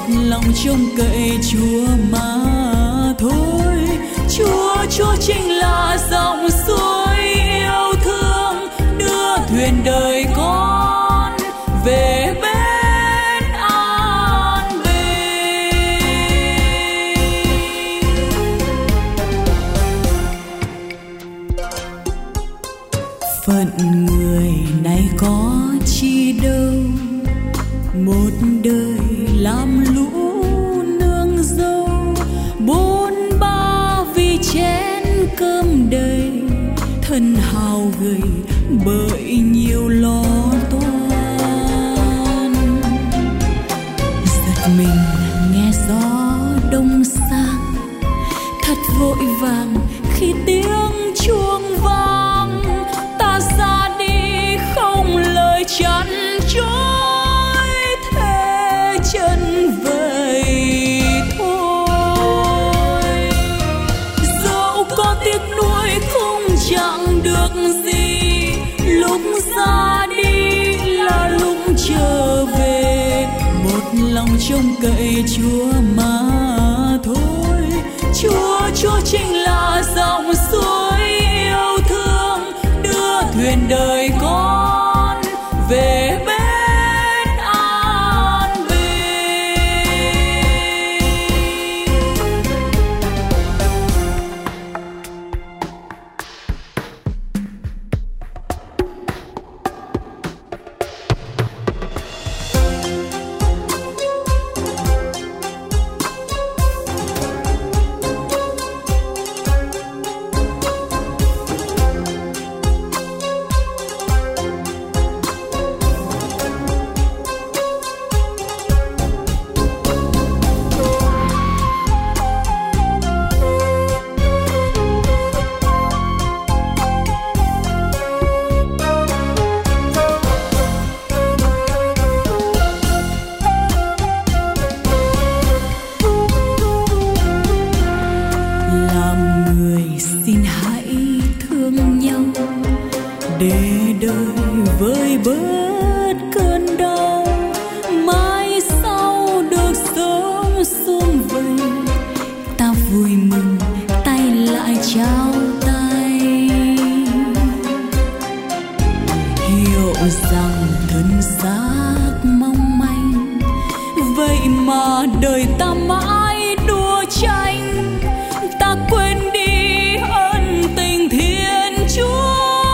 lòng trông cậy Chúa mà thôi. Chúa chính là dòng suối yêu thương đưa thuyền đời con về bên an bình. Phận người này có chi đâu, một đời làm lũ nương dâu, bốn ba vì chén cơm đầy, thân hao gầy bởi nhiều lo toan. Giật mình nghe gió đông sang, thật vội vàng khi tiếng chuông vang, ta ra đi không lời chăn chối, thế chân vầy thôi. Dẫu có tiếc nuối cũng chẳng được gì, lúc ra đi là lúc trở về, một lòng trông cậy Chúa mà thôi. Chúa chính là dòng suối yêu thương đưa thuyền đời con về bên an bình. Để đời vơi bớt cơn đau, mai sau được sớm xuông vầy, ta vui mừng tay lại trao tay. Hiểu rằng thân xác mong manh, vậy mà đời ta mãi đua tranh, ta quên đi ân tình Thiên Chúa.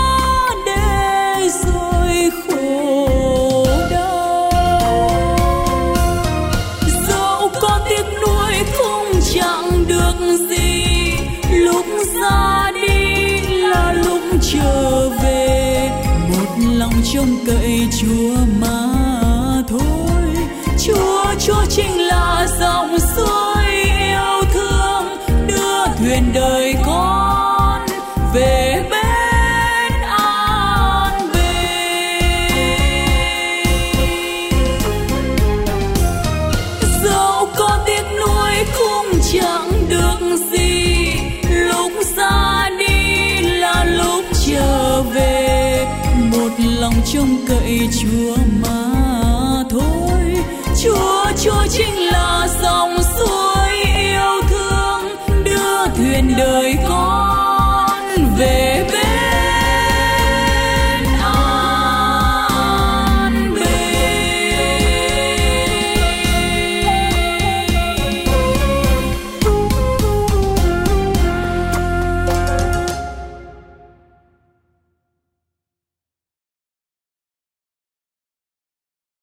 Trở về một lòng trông cậy Chúa mà thôi. Chúa chính là dòng suối yêu thương đưa thuyền đời con về bên an bình. Dẫu có tiếc nuối cũng chẳng được gì, lúc ra đi là lúc trở về, một lòng trông cậy Chúa mà thôi. Chúa chính là dòng suối yêu thương đưa thuyền đời con